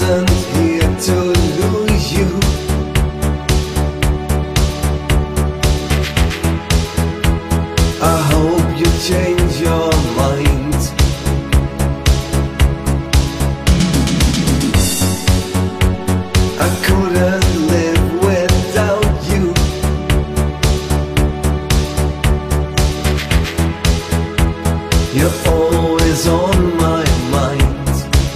wasn't here to lose you. I hope you change your mind. I couldn't live without you. You're always on my mind.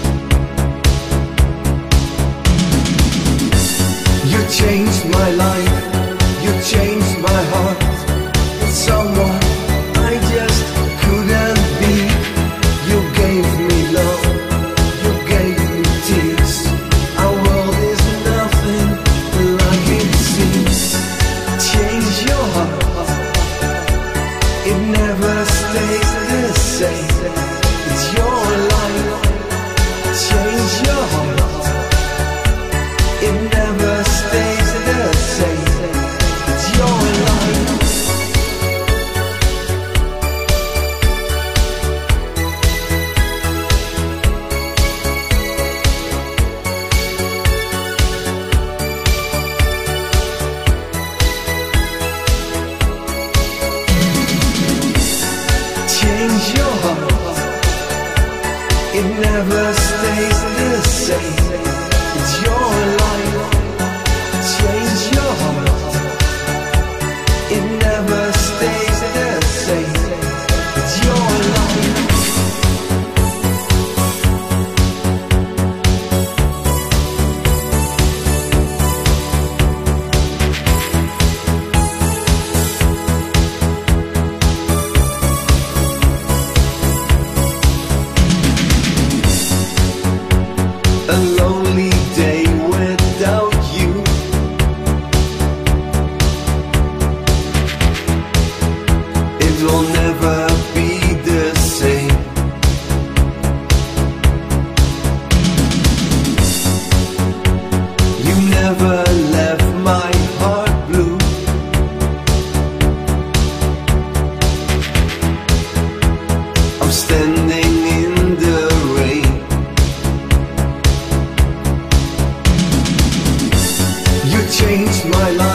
You changed my life, you changed my heart. Someone I just couldn't be. You gave me love, you gave me tears. Our world is nothing like it seems. Change your heart, it never stays the same. It's your life. Change your heart, it never stays the same. It's your life. Change your heart, it never stays the same. It's your life. Change your heart, it never stays the same. It's your life. A lonely day without you. It will never be the same. You never left my heart blue. I'm standing in the rain. You changed my life.